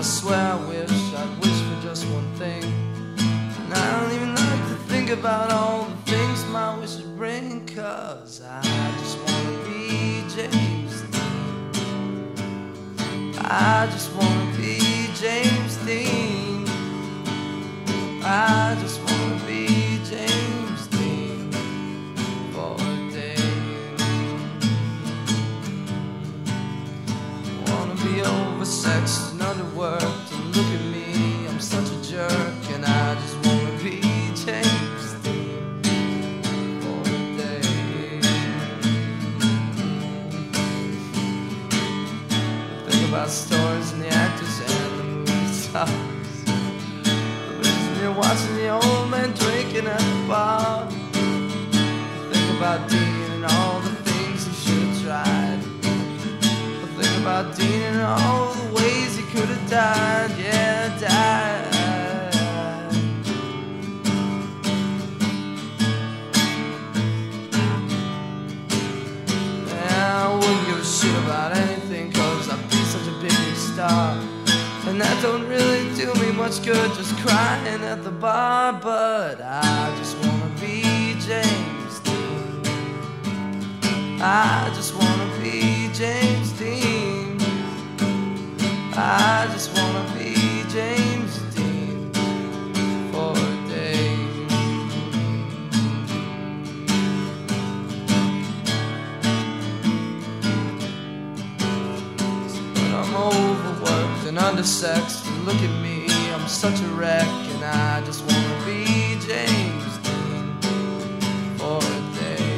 swear I'd wish for just one thing. And I don't even like to think about all the things my wishes bring, 'cause I just wanna be James Dean. I just wanna be James Dean. I just wanna be James Dean for a day. Wanna be oversexed and underworked, and look at me, I'm such a jerk, and I just wanna be James Dean for a day. Think about stories and the actors and the movie stars. You're watching the old man drinking at the bar. Think about Dean and all the things he should have tried. Think about Dean and all the ways he could have died. Yeah, died. Yeah, I wouldn't give a shit about anything, 'cause I'd be such a big star. And that don't really do me much good, just crying at the bar. But I just wanna be James Dean. I just wanna be James Dean. I just wanna be James Dean for a day. But I'm overworked and undersexed, and look at me, I'm such a wreck, and I just wanna be James Dean for a day.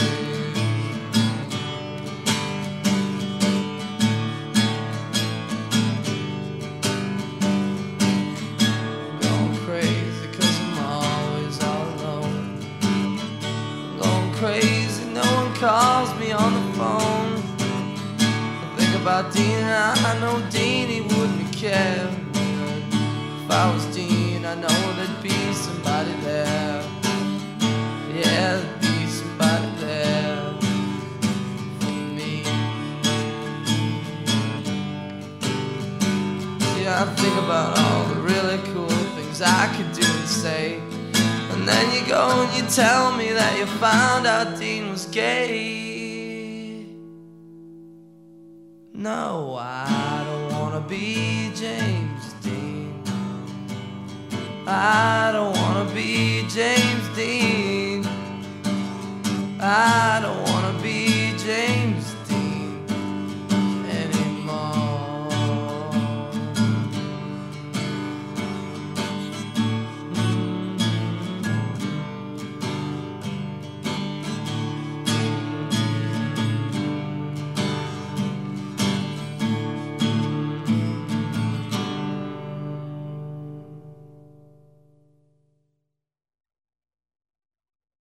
I'm going crazy 'cause I'm always all alone. I'm going crazy, no one calls me on the phone. About Dean, I know Dean, he wouldn't care. If I was Dean, I know there'd be somebody there. Yeah, there'd be somebody there for me. See, I think about all the really cool things I could do and say, and then you go and you tell me that you found out Dean was gay. No, I don't wanna be James Dean. I don't wanna be James Dean. I don't wanna